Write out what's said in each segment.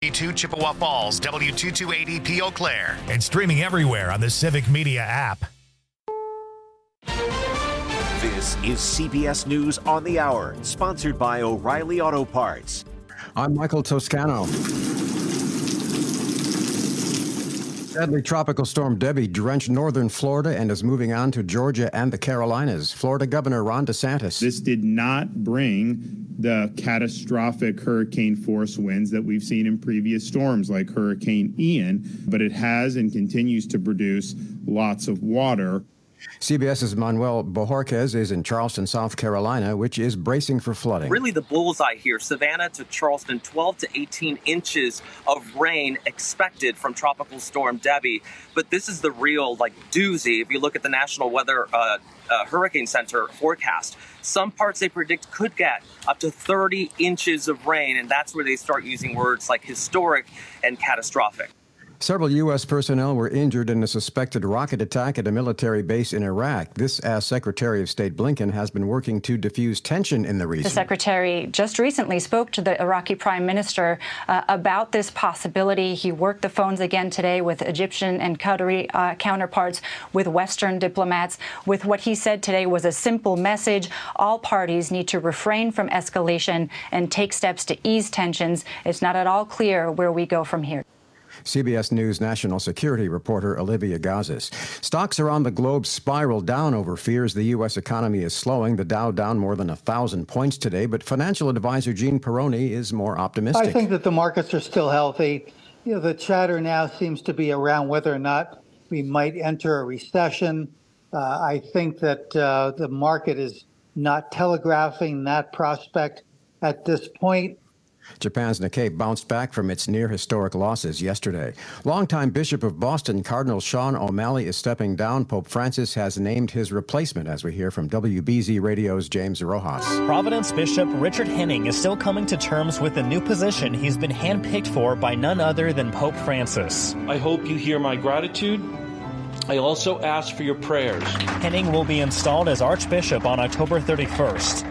W2 Chippewa Falls, W228EP Eau Claire, and streaming everywhere on the Civic Media app. This is CBS News on the Hour, sponsored by O'Reilly Auto Parts. I'm Michael Toscano. Deadly tropical storm Debbie drenched northern Florida and is moving on to Georgia and the Carolinas. Florida Governor Ron DeSantis. This did not bring the catastrophic hurricane force winds that we've seen in previous storms like Hurricane Ian, but it has and continues to produce lots of water. CBS's Manuel Bojorquez is in Charleston, South Carolina, which is bracing for flooding. Really the bullseye here, Savannah to Charleston, 12 to 18 inches of rain expected from Tropical Storm Debbie. But this is the real doozy. If you look at the National Weather Hurricane Center forecast, some parts they predict could get up to 30 inches of rain, and that's where they start using words like historic and catastrophic. Several U.S. personnel were injured in a suspected rocket attack at a military base in Iraq. This, as Secretary of State Blinken has been working to diffuse tension in the region. The Secretary just recently spoke to the Iraqi Prime Minister about this possibility. He worked the phones again today with Egyptian and Qatari counterparts, with Western diplomats, with what he said today was a simple message. All parties need to refrain from escalation and take steps to ease tensions. It's not at all clear where we go from here. CBS News national security reporter Olivia Gazis. Stocks around the globe spiraled down over fears the U.S. economy is slowing. The Dow down more than 1,000 points today, but financial advisor Gene Peroni is more optimistic. I think that the markets are still healthy. The chatter now seems to be around whether or not we might enter a recession. I think that the market is not telegraphing that prospect at this point. Japan's Nikkei bounced back from its near-historic losses yesterday. Longtime Bishop of Boston, Cardinal Sean O'Malley, is stepping down. Pope Francis has named his replacement, as we hear from WBZ Radio's James Rojas. Providence Bishop Richard Henning is still coming to terms with the new position he's been handpicked for by none other than Pope Francis. I hope you hear my gratitude. I also ask for your prayers. Henning will be installed as Archbishop on October 31st.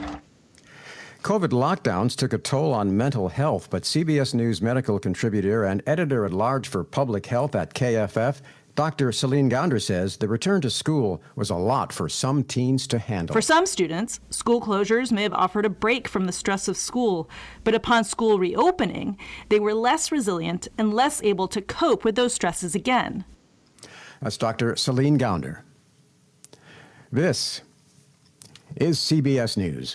COVID lockdowns took a toll on mental health, but CBS News medical contributor and editor-at-large for public health at KFF, Dr. Celine Gounder, says the return to school was a lot for some teens to handle. For some students, school closures may have offered a break from the stress of school, but upon school reopening, they were less resilient and less able to cope with those stresses again. That's Dr. Celine Gounder. This is CBS News.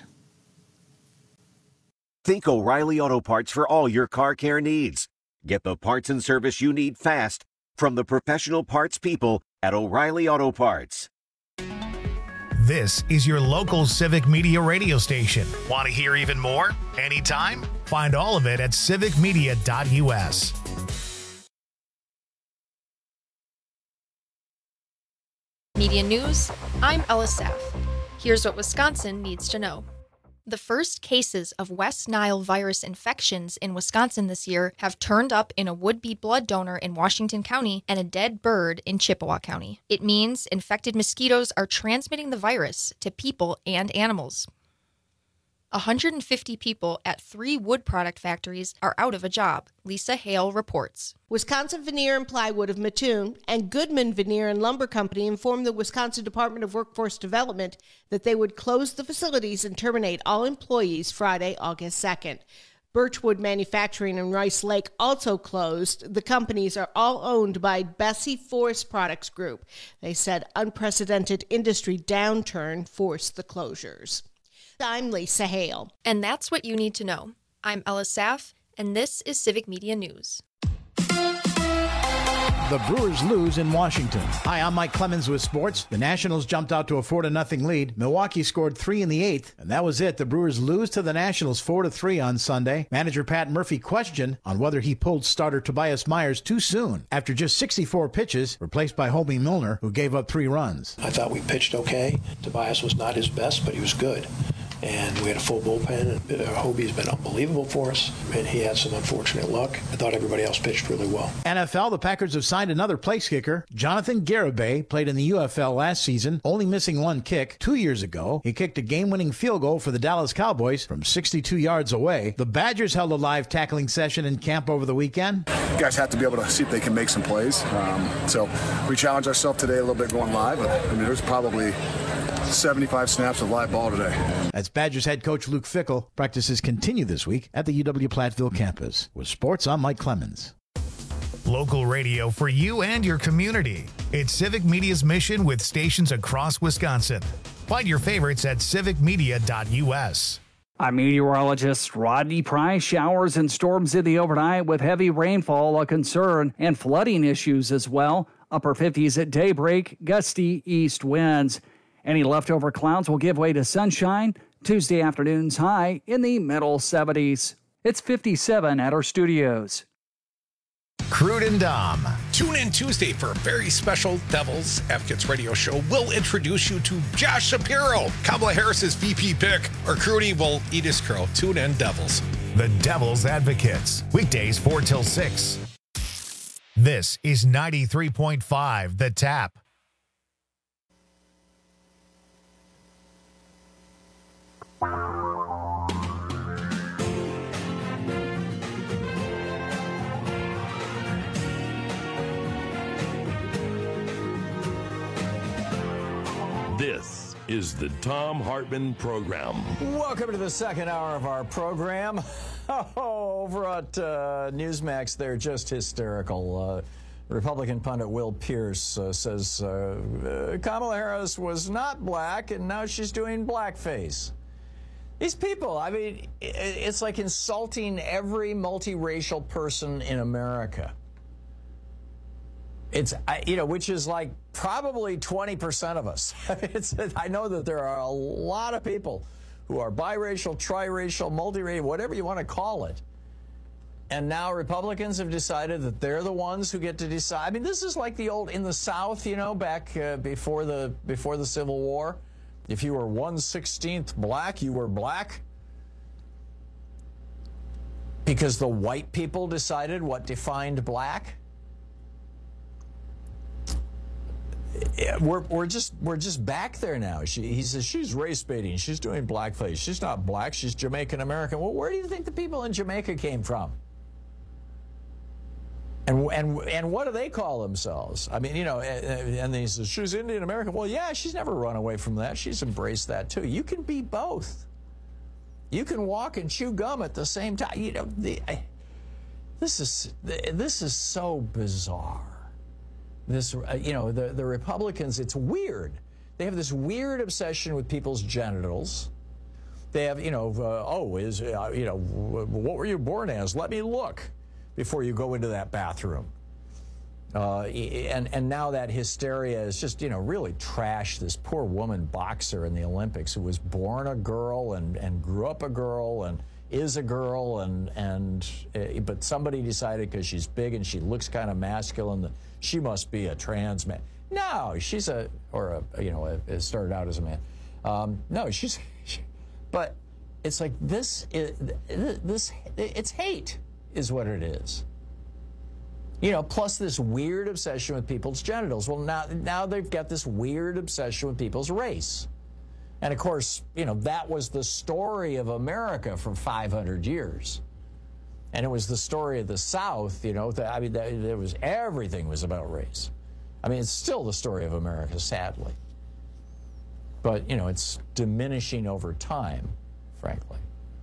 Think O'Reilly Auto Parts for all your car care needs. Get the parts and service you need fast from the professional parts people at O'Reilly Auto Parts. This is your local Civic Media radio station. Want to hear even more? Anytime? Find all of it at civicmedia.us. Media News, I'm Ella Saff. Here's what Wisconsin needs to know. The first cases of West Nile virus infections in Wisconsin this year have turned up in a would-be blood donor in Washington County and a dead bird in Chippewa County. It means infected mosquitoes are transmitting the virus to people and animals. 150 people at 3 wood product factories are out of a job, Lisa Hale reports. Wisconsin Veneer and Plywood of Mattoon and Goodman Veneer and Lumber Company informed the Wisconsin Department of Workforce Development that they would close the facilities and terminate all employees Friday, August 2nd. Birchwood Manufacturing and Rice Lake also closed. The companies are all owned by Bessie Forest Products Group. They said unprecedented industry downturn forced the closures. I'm Lisa Hale. And that's what you need to know. I'm Ella Saff, and this is Civic Media News. The Brewers lose in Washington. Hi, I'm Mike Clemens with sports. The Nationals jumped out to a 4-0 lead. Milwaukee scored 3 in the 8th, and that was it. The Brewers lose to the Nationals 4-3 on Sunday. Manager Pat Murphy questioned on whether he pulled starter Tobias Myers too soon after just 64 pitches, replaced by Hobie Milner, who gave up 3 runs. I thought we pitched okay. Tobias was not his best, but he was good. and we had a full bullpen. And Hobie's been unbelievable for us, and he had some unfortunate luck. I thought everybody else pitched really well. NFL, the Packers have signed another place kicker. Jonathan Garibay played in the UFL last season, only missing one kick. 2 years ago, he kicked a game-winning field goal for the Dallas Cowboys from 62 yards away. The Badgers held a live tackling session in camp over the weekend. You guys have to be able to see if they can make some plays. So we challenged ourselves today a little bit going live. But, I mean, there's probably 75 snaps of live ball today. As Badgers head coach Luke Fickell, practices continue this week at the UW-Platteville campus. With sports, I'm Mike Clemens. Local radio for you and your community. It's Civic Media's mission with stations across Wisconsin. Find your favorites at civicmedia.us. I'm meteorologist Rodney Price. Showers and storms in the overnight with heavy rainfall a concern and flooding issues as well. Upper 50s at daybreak, gusty east winds. Any leftover clouds will give way to sunshine. Tuesday afternoon's high in the middle 70s. It's 57 at our studios. Crude and Dom. Tune in Tuesday for a very special Devil's Advocates radio show. We'll introduce you to Josh Shapiro, Kamala Harris's VP pick. Or Crudy will eat his crow. Tune in, Devils. The Devil's Advocates. Weekdays 4 till 6. This is 93.5 The Tap. This is the Thom Hartmann Program. Welcome to the second hour of our program. Over at Newsmax, they're just hysterical. Republican pundit Will Pierce says Kamala Harris was not black, and now she's doing blackface. These people, I mean, it's like insulting every multiracial person in America. It's, which is like probably 20% of us. I know that there are a lot of people who are biracial, triracial, multiracial, whatever you want to call it. And now Republicans have decided that they're the ones who get to decide. I mean, this is like the old, in the South, back before the Civil War. If you were 1/16 black, you were black. Because the white people decided what defined black. We're just back there now. He says she's race baiting. She's doing blackface. She's not black. She's Jamaican American. Well, where do you think the people in Jamaica came from? And what do they call themselves? I mean, and he says she's Indian American. Well, yeah, she's never run away from that. She's embraced that too. You can be both. You can walk and chew gum at the same time. This is so bizarre. The Republicans, it's weird. They have this weird obsession with people's genitals. They have, what were you born as? Let me look before you go into that bathroom. And now that hysteria is just, really trashed this poor woman boxer in the Olympics who was born a girl and grew up a girl and is a girl but somebody decided because she's big and she looks kind of masculine that she must be a trans man. No, she's it started out as a man. But it's like it's hate is what it is. Plus this weird obsession with people's genitals. Well, now they've got this weird obsession with people's race. And of course, that was the story of America for 500 years. And it was the story of the South, everything was about race. I mean, it's still the story of America, sadly. But, it's diminishing over time, frankly.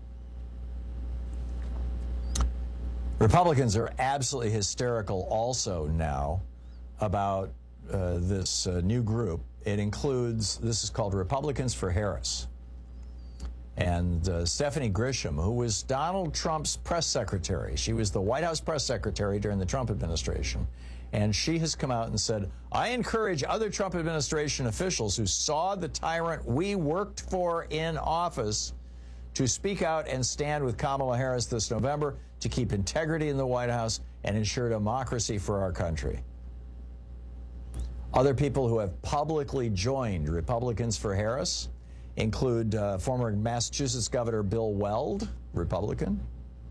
Republicans are absolutely hysterical also now about this new group. It includes, this is called Republicans for Harris. And Stephanie Grisham, who was Donald Trump's press secretary. She was the White House press secretary during the Trump administration. And she has come out and said, I encourage other Trump administration officials who saw the tyrant we worked for in office to speak out and stand with Kamala Harris this November to keep integrity in the White House and ensure democracy for our country. Other people who have publicly joined Republicans for Harris include former Massachusetts Governor Bill Weld, Republican.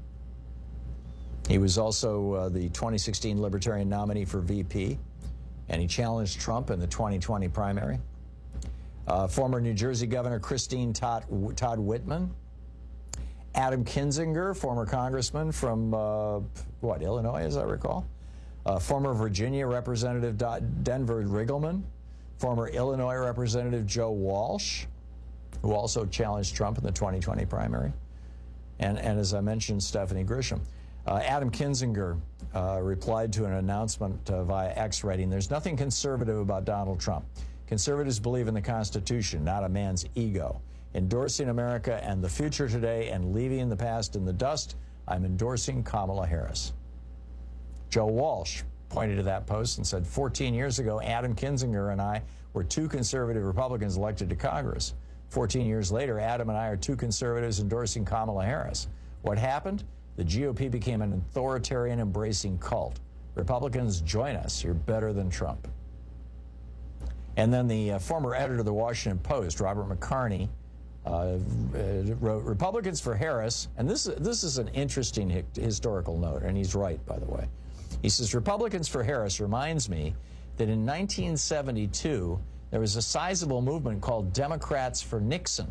He was also the 2016 Libertarian nominee for VP, and he challenged Trump in the 2020 primary. Former New Jersey Governor Christine Todd Whitman. Adam Kinzinger, former congressman from, Illinois, as I recall. Former Virginia Representative Denver Riggleman. Former Illinois Representative Joe Walsh, who also challenged Trump in the 2020 primary. And as I mentioned, Stephanie Grisham. Adam Kinzinger replied to an announcement via X, writing, "There's nothing conservative about Donald Trump. Conservatives believe in the Constitution, not a man's ego. Endorsing America and the future today and leaving the past in the dust, I'm endorsing Kamala Harris." Joe Walsh pointed to that post and said, 14 years ago, Adam Kinzinger and I were two conservative Republicans elected to Congress. 14 years later, Adam and I are two conservatives endorsing Kamala Harris. What happened? The GOP became an authoritarian embracing cult. Republicans, join us. You're better than Trump. And then the former editor of the Washington Post, Robert McCarney, wrote, "Republicans for Harris," and this is an interesting historical note, and he's right, by the way. He says, "Republicans for Harris reminds me that in 1972, there was a sizable movement called Democrats for Nixon."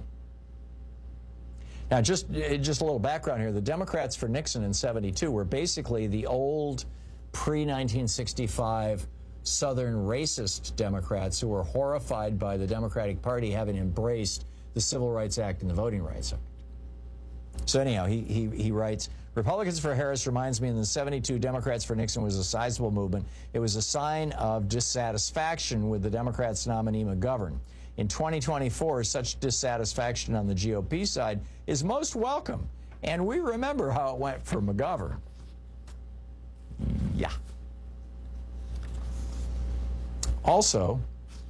Now, just a little background here. The Democrats for Nixon in 72 were basically the old pre-1965 Southern racist Democrats who were horrified by the Democratic Party having embraced the Civil Rights Act and the Voting Rights Act. So anyhow, he writes, "Republicans for Harris reminds me in the 72 Democrats for Nixon was a sizable movement. It was a sign of dissatisfaction with the Democrats' nominee McGovern. In 2024, such dissatisfaction on the GOP side is most welcome. And we remember how it went for McGovern." Yeah. Also,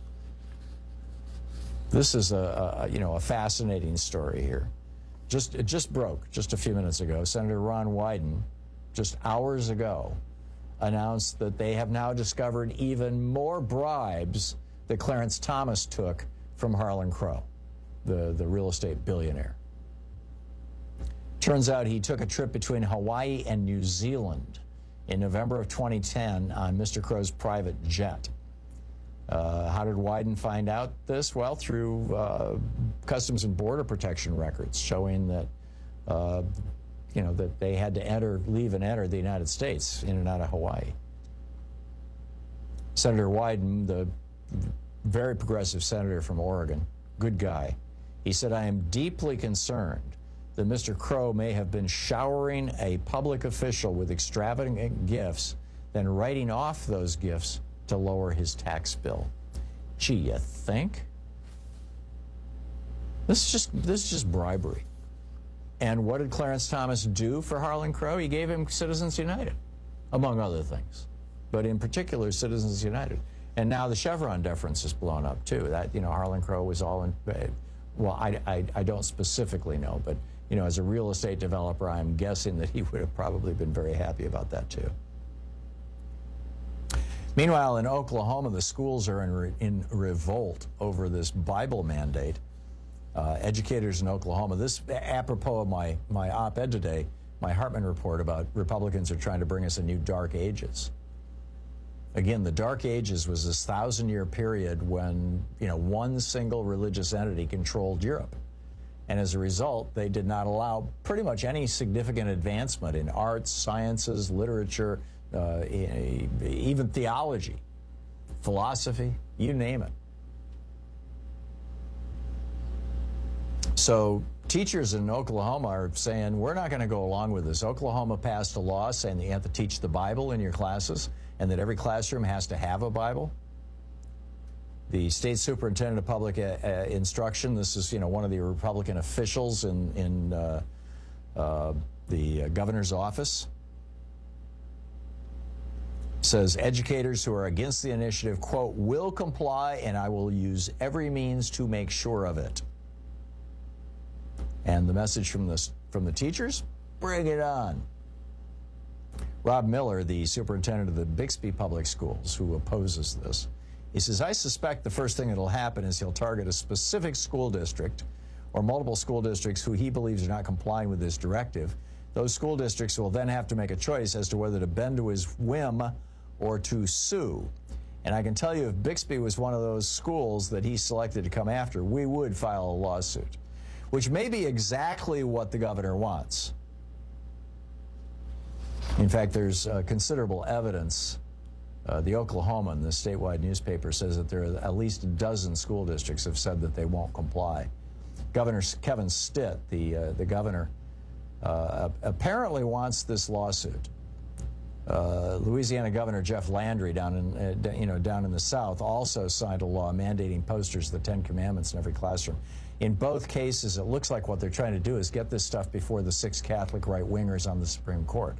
this is a fascinating story here. It just broke just a few minutes ago. Senator Ron Wyden, just hours ago, announced that they have now discovered even more bribes that Clarence Thomas took from Harlan Crow, the real estate billionaire. Turns out he took a trip between Hawaii and New Zealand in November of 2010 on Mr. Crow's private jet. How did Wyden find out this? Well, through Customs and Border Protection records showing that, that they had to leave and enter the United States in and out of Hawaii. Senator Wyden, the very progressive senator from Oregon, good guy, he said, "I am deeply concerned that Mr. Crow may have been showering a public official with extravagant gifts, then writing off those gifts to lower his tax bill." Gee, you think? This is just bribery. And what did Clarence Thomas do for Harlan Crow? He gave him Citizens United, among other things, but in particular Citizens United. And now the Chevron deference is blown up too. That Harlan Crow was all in. Well, I don't specifically know, but as a real estate developer, I'm guessing that he would have probably been very happy about that too. Meanwhile, in Oklahoma, the schools are in revolt over this Bible mandate. Educators in Oklahoma, this apropos of my op-ed today, my Hartman report about Republicans are trying to bring us a new dark ages. Again, the dark ages was this 1,000-year period when, one single religious entity controlled Europe. And as a result, they did not allow pretty much any significant advancement in arts, sciences, literature, even theology, philosophy, you name it. So teachers in Oklahoma are saying, we're not going to go along with this. Oklahoma passed a law saying that you have to teach the Bible in your classes and that every classroom has to have a Bible. The state superintendent of public instruction, this is one of the Republican officials in the governor's office, says educators who are against the initiative, quote, will comply and I will use every means to make sure of it. And the message from the teachers, bring it on. Rob Miller, the superintendent of the Bixby Public Schools, who opposes this, He says, I suspect the first thing that'll happen is he'll target a specific school district or multiple school districts who he believes are not complying with this directive. Those school districts will then have to make a choice as to whether to bend to his whim or to sue. And I can tell you, if Bixby was one of those schools that he selected to come after, we would file a lawsuit, which may be exactly what the governor wants. In fact, there's considerable evidence. The Oklahoman, the statewide newspaper, says that there are at least a dozen school districts have said that they won't comply. Governor Kevin Stitt, the governor, apparently wants this lawsuit. Louisiana Governor Jeff Landry down in the South also signed a law mandating posters of the Ten Commandments in every classroom. In both cases, it looks like what they're trying to do is get this stuff before the 6 Catholic right-wingers on the Supreme Court.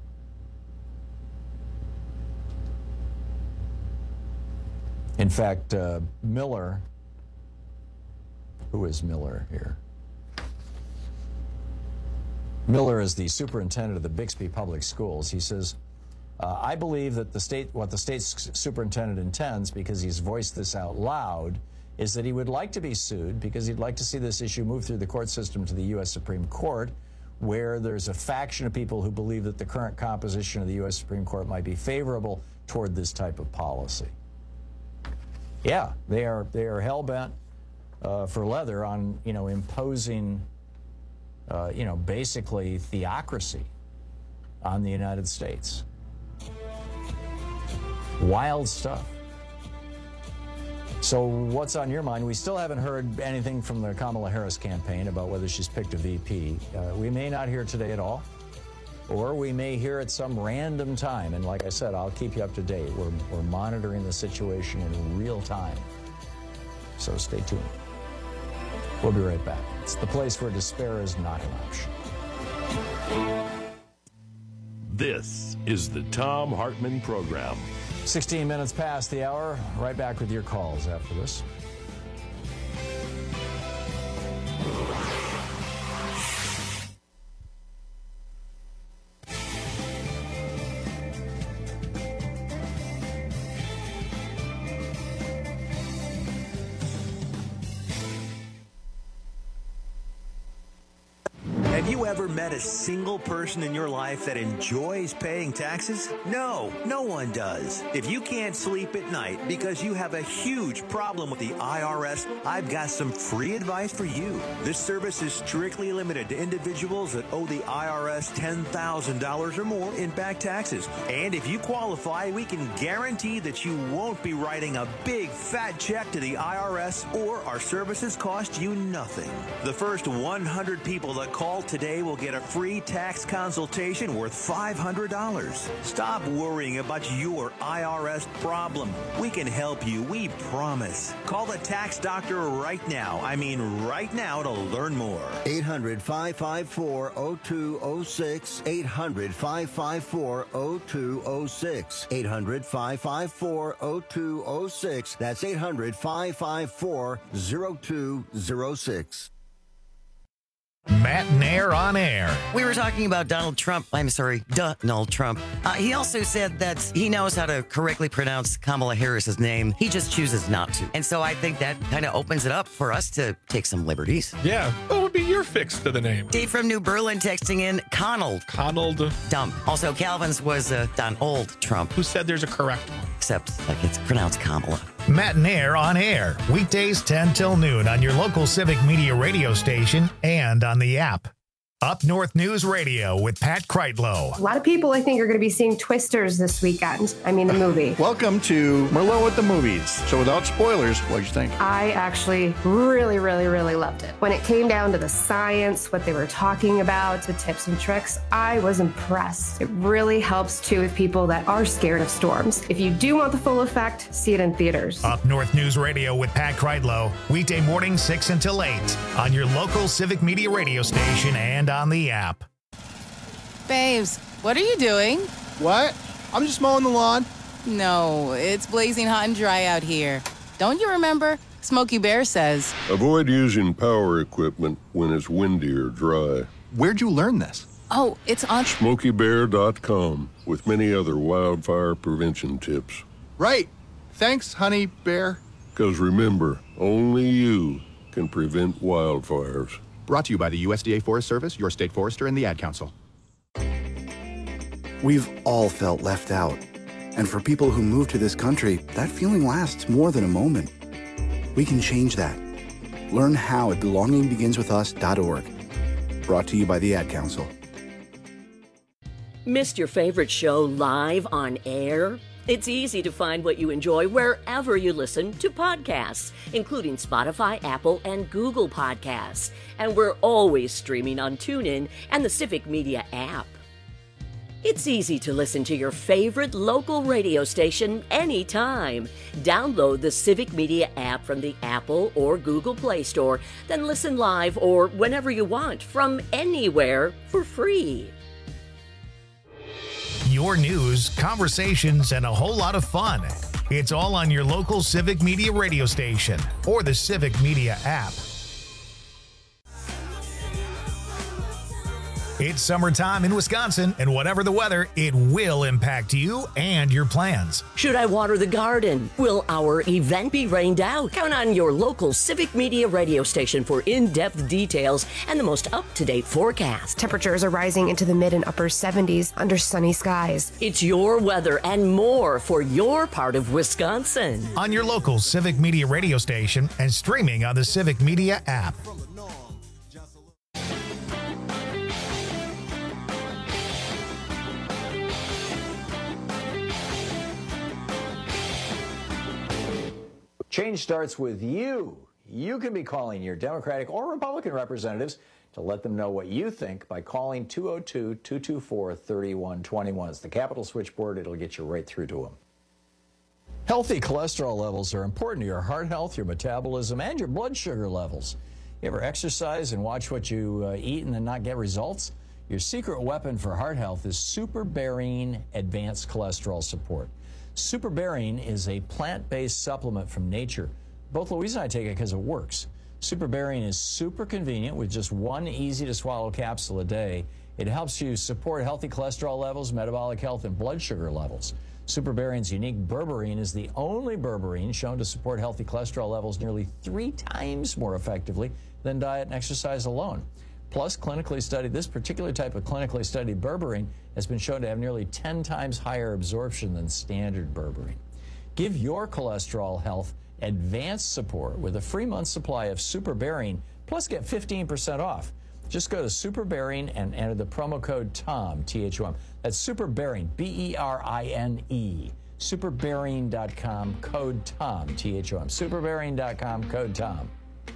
In fact, Miller, who is Miller here? Miller is the superintendent of the Bixby Public Schools. He says, I believe that what the state's superintendent intends, because he's voiced this out loud, is that he would like to be sued because he'd like to see this issue move through the court system to the U.S. Supreme Court, where there's a faction of people who believe that the current composition of the U.S. Supreme Court might be favorable toward this type of policy. Yeah, they are hell-bent for leather on, imposing, basically theocracy on the United States. Wild stuff. So what's on your mind? We still haven't heard anything from the Kamala Harris campaign about whether she's picked a VP. We may not hear today at all, or we may hear at some random time. And like I said, I'll keep you up to date. We're monitoring the situation in real time. So stay tuned. We'll be right back. It's the place where despair is not an option. This is the Thom Hartmann Program. 16 minutes past the hour. Right back with your calls after this. Have you ever met a single person in your life that enjoys paying taxes? No, no one does. If you can't sleep at night because you have a huge problem with the IRS, I've got some free advice for you. This service is strictly limited to individuals that owe the IRS $10,000 or more in back taxes. And if you qualify, we can guarantee that you won't be writing a big fat check to the IRS, or our services cost you nothing. The first 100 people that call today will get a free tax consultation worth $500. Stop worrying about your IRS problem. We can help you, we promise. Call the tax doctor right now. I mean right now, to learn more. 800-554-0206. 800-554-0206. 800-554-0206. That's 800-554-0206. Matt Nair on air. We were talking about Donald Trump. Donald Trump. He also said that he knows how to correctly pronounce Kamala Harris's name. He just chooses not to. And so I think that kind of opens it up for us to take some liberties. Yeah. What would be your fix to the name? Dave from New Berlin texting in Conald. Dump. Also, Calvin's was Donald Trump. Who said there's a correct one? Except like it's pronounced Kamala. Matt Nair on air. Weekdays 10 till noon on your local Civic Media radio station and on the app. Up North News Radio with Pat Kreitlow. A lot of people, I think, are going to be seeing Twisters this weekend. I mean, the movie. Welcome to Merlot at the Movies. So without spoilers, what'd you think? I actually really, really, really loved it. When it came down to the science, what they were talking about, the tips and tricks, I was impressed. It really helps, too, with people that are scared of storms. If you do want the full effect, see it in theaters. Up North News Radio with Pat Kreitlow. Weekday morning 6 until 8 on your local Civic Media radio station and on the app. Babes, what are you doing? What? I'm just mowing the lawn. No, it's blazing hot and dry out here. Don't you remember? Smokey Bear says, avoid using power equipment when it's windy or dry. Where'd you learn this? Oh, it's on SmokeyBear.com with many other wildfire prevention tips. Right. Thanks, Honey Bear. Because remember, only you can prevent wildfires. Brought to you by the USDA Forest Service, your state forester, and the Ad Council. We've all felt left out. And for people who move to this country, that feeling lasts more than a moment. We can change that. Learn how at belongingbeginswithus.org. Brought to you by the Ad Council. Missed your favorite show live on air? It's easy to find what you enjoy wherever you listen to podcasts, including Spotify, Apple, and Google Podcasts. And we're always streaming on TuneIn and the Civic Media app. It's easy to listen to your favorite local radio station anytime. Download the Civic Media app from the Apple or Google Play Store, then listen live or whenever you want from anywhere for free. Your news, conversations, and a whole lot of fun. It's all on your local Civic Media radio station or the Civic Media app. It's summertime in Wisconsin, and whatever the weather, it will impact you and your plans. Should I water the garden? Will our event be rained out? Count on your local Civic Media radio station for in-depth details and the most up-to-date forecast. Temperatures are rising into the mid and upper 70s under sunny skies. It's your weather and more for your part of Wisconsin. On your local Civic Media radio station and streaming on the Civic Media app. Change starts with you. You can be calling your Democratic or Republican representatives to let them know what you think by calling 202-224-3121. It's the Capitol switchboard. It'll get you right through to them. Healthy cholesterol levels are important to your heart health, your metabolism, and your blood sugar levels. You ever exercise and watch what you eat and then not get results? Your secret weapon for heart health is SuperBerine Advanced Cholesterol Support. SuperBerine is a plant-based supplement from nature. Both Louise and I take it because it works. SuperBerine is super convenient with just one easy-to-swallow capsule a day. It helps you support healthy cholesterol levels, metabolic health, and blood sugar levels. SuperBerine's unique berberine is the only berberine shown to support healthy cholesterol levels nearly 3 times more effectively than diet and exercise alone. Plus, this particular type of clinically studied berberine has been shown to have nearly 10 times higher absorption than standard berberine. Give your cholesterol health advanced support with a free month supply of SuperBerine, plus get 15% off. Just go to SuperBerine and enter the promo code TOM, T-H-O-M. That's SuperBerine, B-E-R-I-N-E. SuperBerine.com, code TOM, T-H-O-M. SuperBerine.com, code TOM.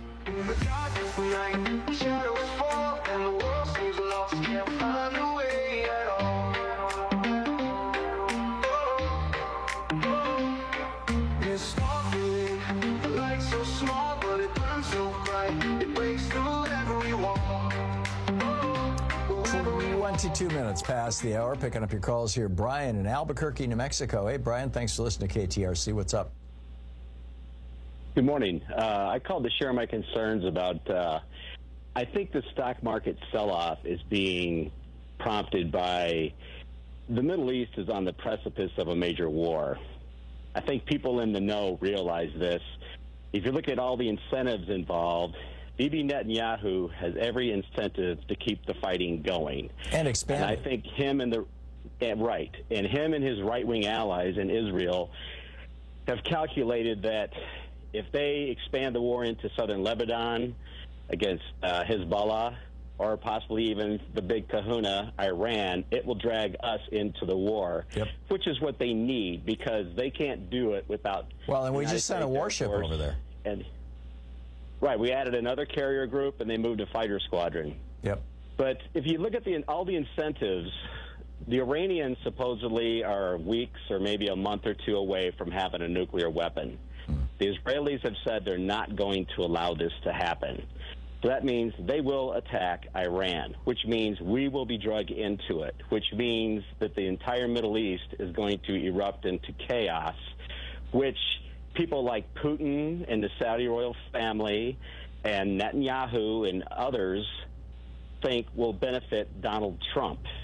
22 minutes past the hour. Picking up your calls here. Brian in Albuquerque, New Mexico. Hey, Brian, thanks for listening to KTRC. What's up? Good morning. I called to share my concerns about, I think the stock market sell-off is being prompted by the Middle East is on the precipice of a major war. I think people in the know realize this. If you look at all the incentives involved, Bibi Netanyahu has every incentive to keep the fighting going. And expand. And I think him and him and his right-wing allies in Israel have calculated that if they expand the war into southern Lebanon against Hezbollah, or possibly even the big kahuna, Iran, it will drag us into the war, which is what they need, because they can't do it without... Well, and we just sent a warship over there. And we added another carrier group, and they moved a fighter squadron. Yep. But if you look at all the incentives, the Iranians supposedly are weeks or maybe a month or two away from having a nuclear weapon. The Israelis have said they're not going to allow this to happen. So that means they will attack Iran, which means we will be dragged into it, which means that the entire Middle East is going to erupt into chaos, which people like Putin and the Saudi royal family and Netanyahu and others think will benefit Donald Trump.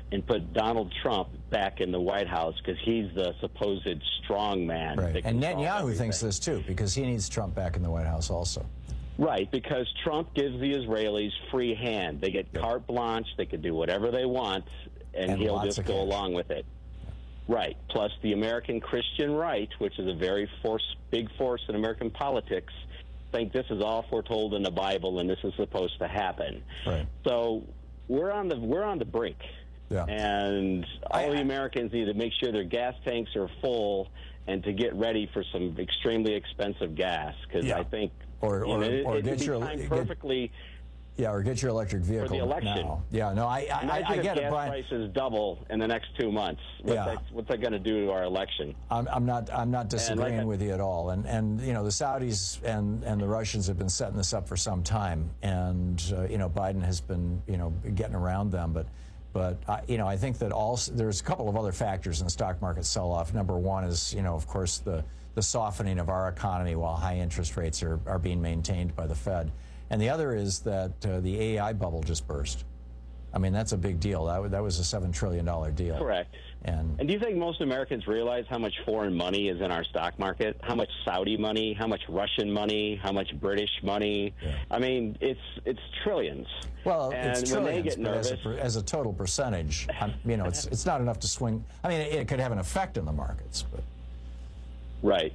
and put Donald Trump back in the White House because he's the supposed strong man. Right. And Netanyahu thinks this too, because he needs Trump back in the White House also. Right, because Trump gives the Israelis free hand. They get carte blanche. They can do whatever they want, and he'll just go along with it. Right. Plus, the American Christian right, which is a very big force in American politics, think this is all foretold in the Bible, and this is supposed to happen. Right. So we're on the brink. Yeah. And all the Americans need to make sure their gas tanks are full and to get ready for some extremely expensive gas, because I think or get your perfectly. Or get your electric vehicle for the election. Now. Yeah, no, I get it, Brian. Gas prices double in the next 2 months. What's that going to do to our election? I'm not disagreeing with you at all. And you know, the Saudis and the Russians have been setting this up for some time, and you know, Biden has been getting around them, but I think that there's a couple of other factors in the stock market sell-off. Number one is, of course, the softening of our economy while high interest rates are being maintained by the Fed. And the other is that the AI bubble just burst. I mean, that's a big deal. That was a $7 trillion deal. Correct. And do you think most Americans realize how much foreign money is in our stock market? How much Saudi money? How much Russian money? How much British money? Yeah. I mean, it's trillions. Well, and it's when trillions, they get nervous, but as a total percentage, it's not enough to swing. I mean, it could have an effect in the markets, but right.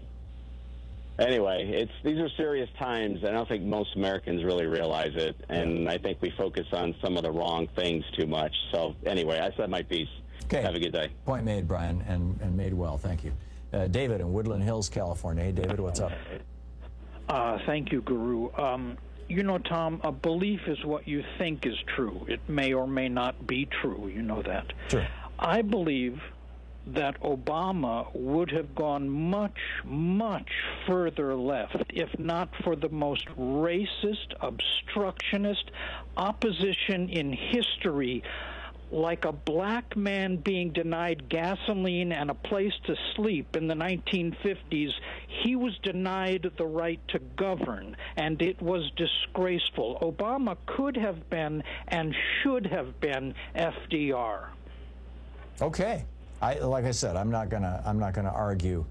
Anyway, these are serious times. I don't think most Americans really realize it, and I think we focus on some of the wrong things too much. So anyway, I said my piece. Okay. Have a good day. Point made, Brian, and made well. Thank you. David in Woodland Hills, California. Hey, David, what's up? Thank you, Guru. Tom, a belief is what you think is true. It may or may not be true. You know that. Sure. I believe that Obama would have gone much, much further left if not for the most racist, obstructionist opposition in history, like a black man being denied gasoline and a place to sleep in the 1950s. He was denied the right to govern, and it was disgraceful. Obama could have been and should have been FDR. Okay. Like I said, I'm not gonna argue,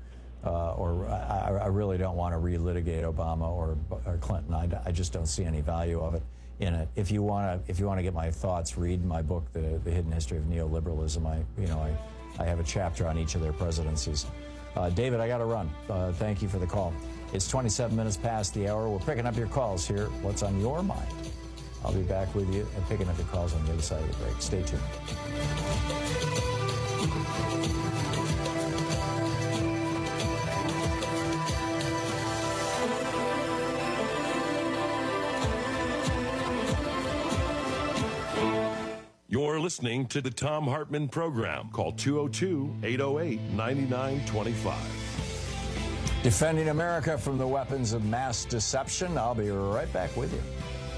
I really don't want to relitigate Obama or Clinton. I just don't see any value of it in it. If you want to get my thoughts, read my book, The Hidden History of Neoliberalism. I have a chapter on each of their presidencies. David, I got to run. Thank you for the call. It's 27 minutes past the hour. We're picking up your calls here. What's on your mind? I'll be back with you and picking up your calls on the other side of the break. Stay tuned. You're listening to the Thom Hartmann Program. Call 202-808-9925. Defending America from the weapons of mass deception. I'll be right back with you.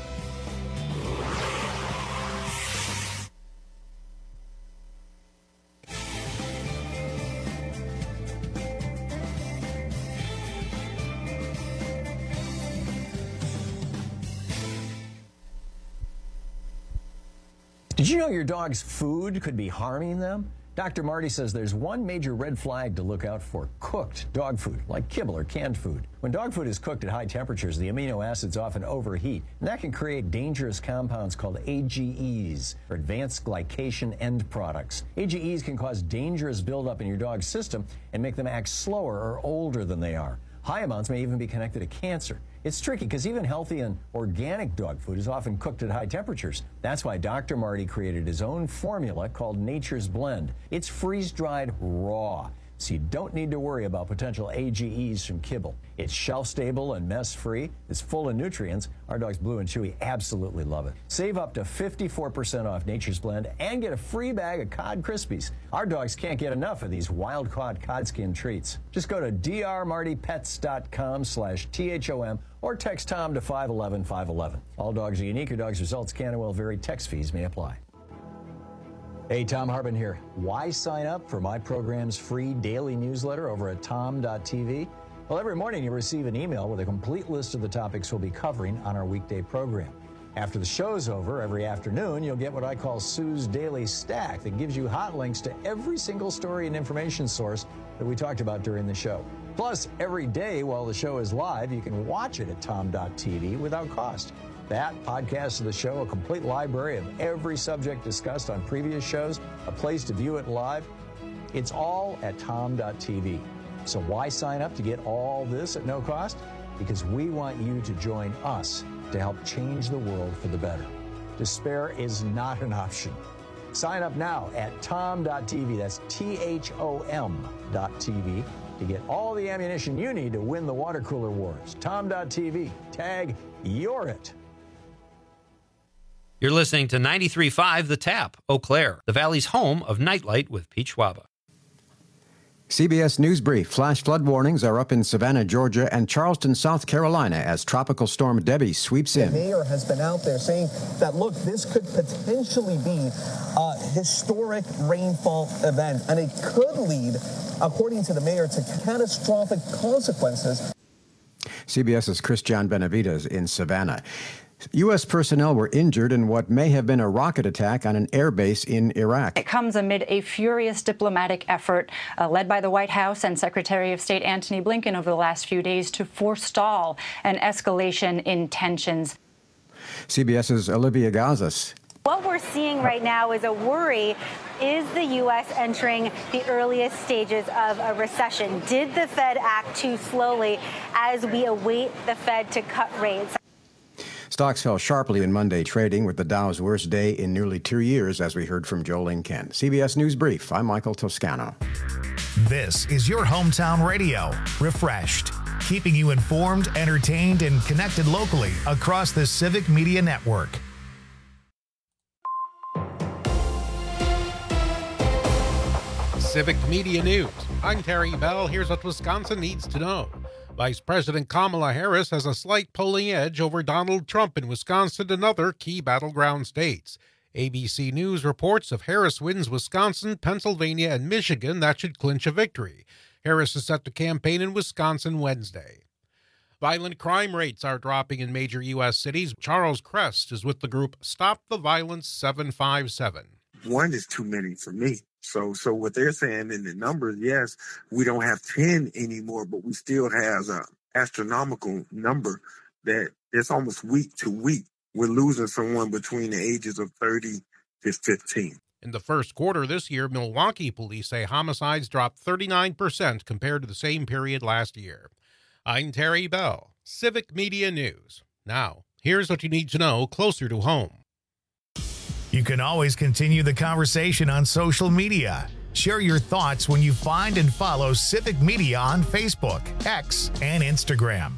Did you know your dog's food could be harming them? Dr. Marty says there's one major red flag to look out for: cooked dog food, like kibble or canned food. When dog food is cooked at high temperatures, the amino acids often overheat, and that can create dangerous compounds called AGEs, or advanced glycation end products. AGEs can cause dangerous buildup in your dog's system and make them act slower or older than they are. High amounts may even be connected to cancer. It's tricky because even healthy and organic dog food is often cooked at high temperatures. That's why Dr. Marty created his own formula called Nature's Blend. It's freeze-dried raw, so you don't need to worry about potential AGEs from kibble. It's shelf-stable and mess-free. It's full of nutrients. Our dogs Blue and Chewy absolutely love it. Save up to 54% off Nature's Blend and get a free bag of Cod Krispies. Our dogs can't get enough of these wild-caught cod skin treats. Just go to drmartypets.com/THOM or text Tom to 511-511. All dogs are unique. Your dog's results can and will vary. Text fees may apply. Hey, Thom Hartmann here. Why sign up for my program's free daily newsletter over at tom.tv? Well, every morning you'll receive an email with a complete list of the topics we'll be covering on our weekday program. After the show's over, every afternoon, you'll get what I call Sue's Daily Stack that gives you hot links to every single story and information source that we talked about during the show. Plus, every day while the show is live, you can watch it at tom.tv without cost. That, podcast of the show, a complete library of every subject discussed on previous shows, a place to view it live. It's all at tom.tv. So why sign up to get all this at no cost? Because we want you to join us to help change the world for the better. Despair is not an option. Sign up now at tom.tv. That's THOM.tv to get all the ammunition you need to win the water cooler wars. Tom.tv. Tag You're It. You're listening to 93.5 The Tap, Eau Claire, the Valley's home of Nightlight with Pete Schwaba. CBS News Brief. Flash flood warnings are up in Savannah, Georgia, and Charleston, South Carolina, as Tropical Storm Debbie sweeps in. The mayor has been out there saying that, look, this could potentially be a historic rainfall event, and it could lead, according to the mayor, to catastrophic consequences. CBS's Christian Benavides in Savannah. U.S. personnel were injured in what may have been a rocket attack on an airbase in Iraq. It comes amid a furious diplomatic effort led by the White House and Secretary of State Antony Blinken over the last few days to forestall an escalation in tensions. CBS's Olivia Gazas. What we're seeing right now is a worry. Is the U.S. entering the earliest stages of a recession? Did the Fed act too slowly as we await the Fed to cut rates? Stocks fell sharply in Monday trading, with the Dow's worst day in nearly 2 years, as we heard from Jolene Kent. CBS News Brief. I'm Michael Toscano. This is your hometown radio, refreshed, keeping you informed, entertained, and connected locally across the Civic Media Network. Civic Media News. I'm Terry Bell. Here's what Wisconsin needs to know. Vice President Kamala Harris has a slight polling edge over Donald Trump in Wisconsin and other key battleground states. ABC News reports if Harris wins Wisconsin, Pennsylvania, and Michigan, that should clinch a victory. Harris is set to campaign in Wisconsin Wednesday. Violent crime rates are dropping in major U.S. cities. Charles Crest is with the group Stop the Violence 757. One is too many for me. So what they're saying in the numbers, yes, we don't have 10 anymore, but we still have an astronomical number that it's almost week to week. We're losing someone between the ages of 30 to 15. In the first quarter this year, Milwaukee police say homicides dropped 39% compared to the same period last year. I'm Terry Bell, Civic Media News. Now, here's what you need to know closer to home. You can always continue the conversation on social media. Share your thoughts when you find and follow Civic Media on Facebook, X, and Instagram.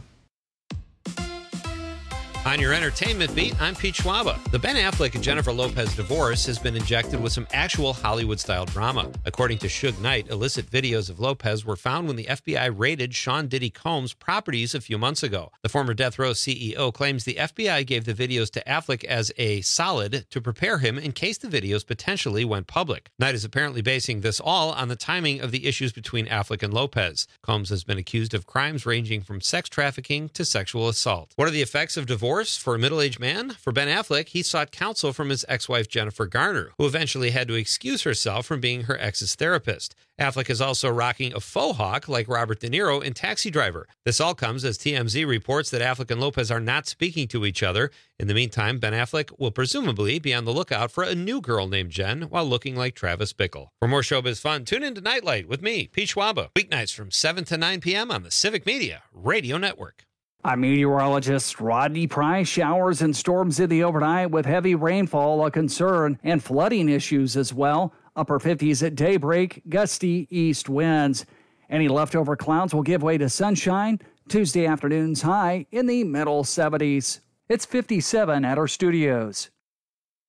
On your entertainment beat, I'm Pete Schwaba. The Ben Affleck and Jennifer Lopez divorce has been injected with some actual Hollywood-style drama. According to Suge Knight, illicit videos of Lopez were found when the FBI raided Sean Diddy Combs' properties a few months ago. The former Death Row CEO claims the FBI gave the videos to Affleck as a solid to prepare him in case the videos potentially went public. Knight is apparently basing this all on the timing of the issues between Affleck and Lopez. Combs has been accused of crimes ranging from sex trafficking to sexual assault. What are the effects of divorce for a middle-aged man? For Ben Affleck, he sought counsel from his ex-wife Jennifer Garner, who eventually had to excuse herself from being her ex's therapist. Affleck is also rocking a faux hawk like Robert De Niro in Taxi Driver. This all comes as TMZ reports that Affleck and Lopez are not speaking to each other. In the meantime, Ben Affleck will presumably be on the lookout for a new girl named Jen while looking like Travis Bickle. For more showbiz fun, tune in to Nightlight with me, Pete Schwaba, weeknights from 7 to 9 p.m. on the Civic Media Radio Network. I'm meteorologist Rodney Price. Showers and storms in the overnight with heavy rainfall a concern and flooding issues as well. Upper 50s at daybreak, gusty east winds. Any leftover clouds will give way to sunshine. Tuesday afternoon's high in the middle 70s. It's 57 at our studios.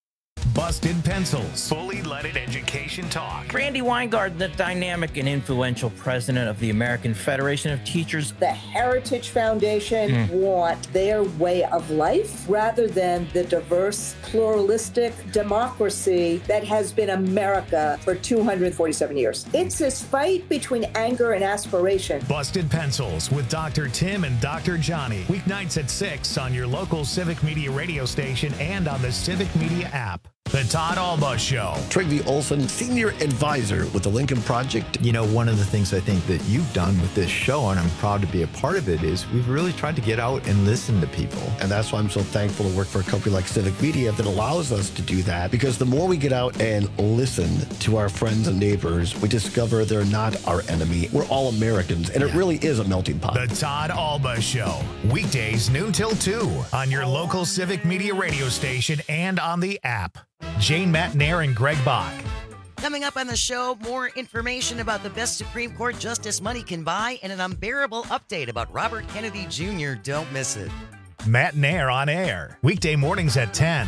Busted Pencils, fully leaded education talk. Randy Weingart, the dynamic and influential president of the American Federation of Teachers. The Heritage Foundation want their way of life rather than the diverse, pluralistic democracy that has been America for 247 years. It's this fight between anger and aspiration. Busted Pencils with Dr. Tim and Dr. Johnny. Weeknights at 6 on your local Civic Media radio station and on the Civic Media app. The Todd Alba Show. Trygve Olson, Senior Advisor with the Lincoln Project. You know, one of the things I think that you've done with this show, and I'm proud to be a part of it, is we've really tried to get out and listen to people. And that's why I'm so thankful to work for a company like Civic Media that allows us to do that. Because the more we get out and listen to our friends and neighbors, we discover they're not our enemy. We're all Americans, and it really is a melting pot. The Todd Alba Show. Weekdays noon till 2 on your local Civic Media radio station and on the app. Jane Matnair and Greg Bach. Coming up on the show, more information about the best Supreme Court justice money can buy and an unbearable update about Robert Kennedy Jr. Don't miss it. Matnair on air. Weekday mornings at 10.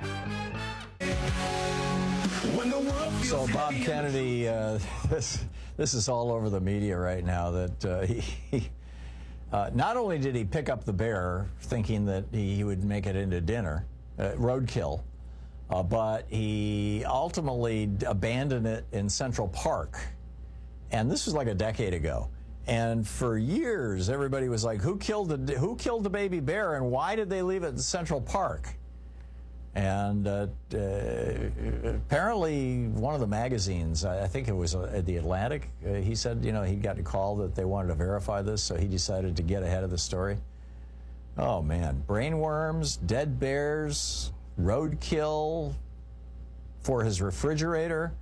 So Bob Kennedy, this is all over the media right now that he not only did he pick up the bear thinking that he would make it into dinner, roadkill, but he ultimately abandoned it in Central Park. And this was like a decade ago. And for years, everybody was like, who killed the baby bear and why did they leave it in Central Park? And apparently one of the magazines, I think it was The Atlantic, he said, he got a call that they wanted to verify this, so he decided to get ahead of the story. Oh, man. Brainworms, dead bears, roadkill for his refrigerator.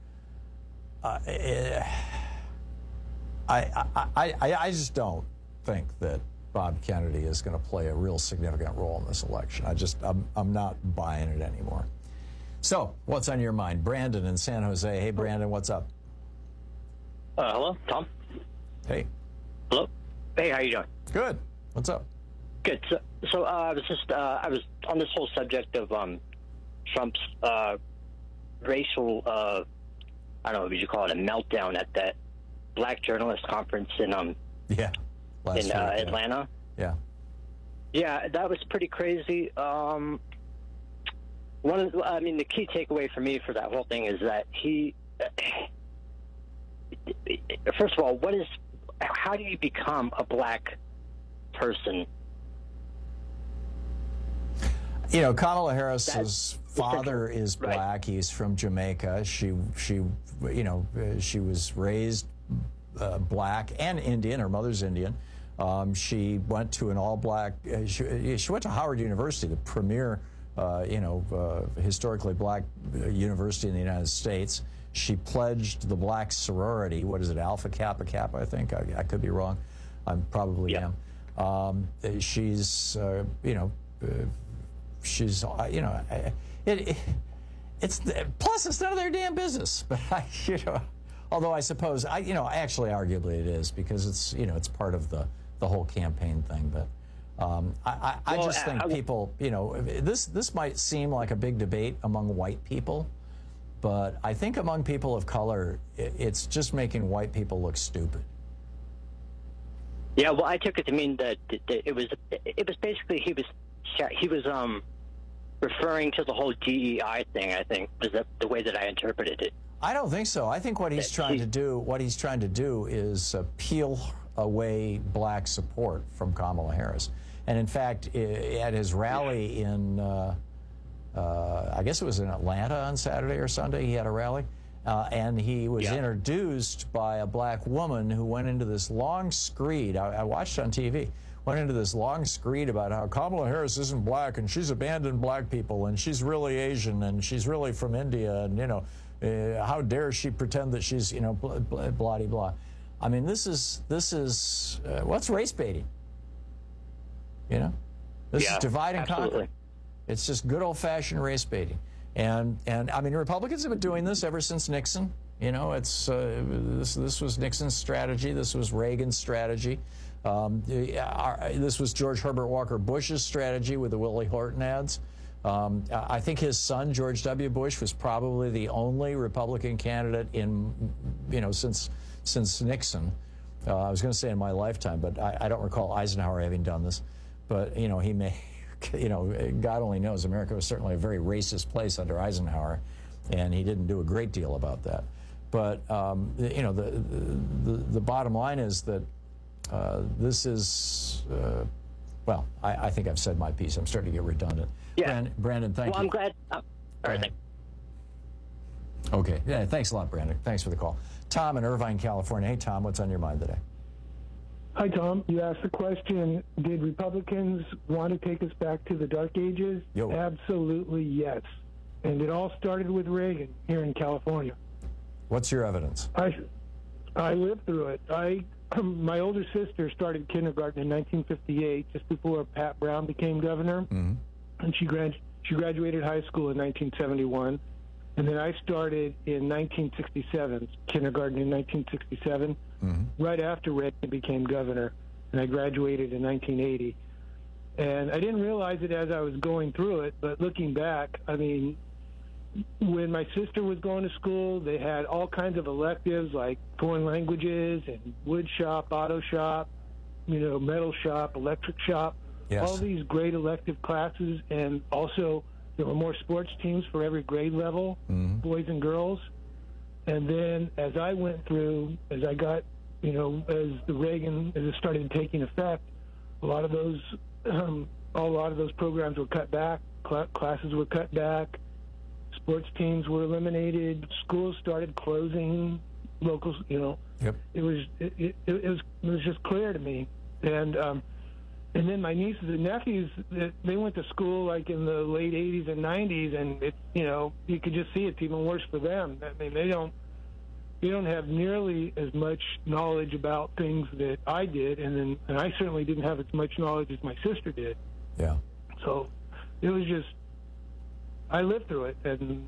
I just don't think that Bob Kennedy is going to play a real significant role in this election. I'm not buying it anymore. So, what's on your mind? Brandon in San Jose. Hey, Brandon, what's up? Hello, Tom. Hey. Hello. Hey, how you doing? Good. What's up? Good. So I was on this whole subject of Trump's racial, I don't know, would you call it a meltdown at that black journalist conference in Atlanta. Yeah. Yeah, that was pretty crazy. The key takeaway for me for that whole thing is that he, first of all, how do you become a black person? Kamala Harris's father is black. Right. He's from Jamaica. She was raised black and Indian. Her mother's Indian. She went to an all-black. She went to Howard University, the premier, historically black university in the United States. She pledged the black sorority. What is it, Alpha Kappa Kappa? I think I could be wrong. I probably am. She's she's it's plus it's none of their damn business. But although I suppose actually arguably it is because it's part of the whole campaign thing. But I just think people this might seem like a big debate among white people, but I think among people of color it's just making white people look stupid. Yeah, well, I took it to mean that it was basically he was referring to the whole DEI thing. I think was the way that I interpreted it. I don't think so. I think what he's trying to do is peel away black support from Kamala Harris. And in fact, at his rally in, I guess it was in Atlanta on Saturday or Sunday, he had a rally. And he was introduced by a black woman who went into this long screed. I watched on TV. Went into this long screed about how Kamala Harris isn't black and she's abandoned black people and she's really Asian and she's really from India and how dare she pretend that she's blah de blah. I mean this is what's race baiting? This is divide and conquer. It's just good old fashioned race baiting. And I mean Republicans have been doing this ever since Nixon. It's this was Nixon's strategy. This was Reagan's strategy. This was George Herbert Walker Bush's strategy with the Willie Horton ads. I think his son, George W. Bush, was probably the only Republican candidate in, since Nixon. I was going to say in my lifetime, but I don't recall Eisenhower having done this. But, he may, God only knows, America was certainly a very racist place under Eisenhower, and he didn't do a great deal about that. But, the bottom line is that this is, I think I've said my piece. I'm starting to get redundant. Yeah. Brandon, thank you. Well, I'm glad. All right. Okay. Yeah, thanks a lot, Brandon. Thanks for the call. Tom in Irvine, California. Hey, Tom, what's on your mind today? Hi, Tom. You asked the question, did Republicans want to take us back to the Dark Ages? Yo. Absolutely, yes. And it all started with Reagan here in California. What's your evidence? I lived through it. My older sister started kindergarten in 1958, just before Pat Brown became governor. Mm-hmm. And she graduated high school in 1971. And then I started in 1967, kindergarten in 1967, right after Reagan became governor. And I graduated in 1980. And I didn't realize it as I was going through it, but looking back, I mean, when my sister was going to school, they had all kinds of electives like foreign languages and wood shop, auto shop, metal shop, electric shop. Yes. All these great elective classes, and also there were more sports teams for every grade level, boys and girls. And then as I went through, as I got, as it started taking effect, a lot of those programs were cut back, classes were cut back, sports teams were eliminated, schools started closing, locals, Yep. It was just clear to me. And then my nieces and nephews, they went to school like in the late 80s and 90s, and you could just see it's even worse for them. I mean, they don't have nearly as much knowledge about things that I did, and I certainly didn't have as much knowledge as my sister did. Yeah. So it was just, I lived through it, and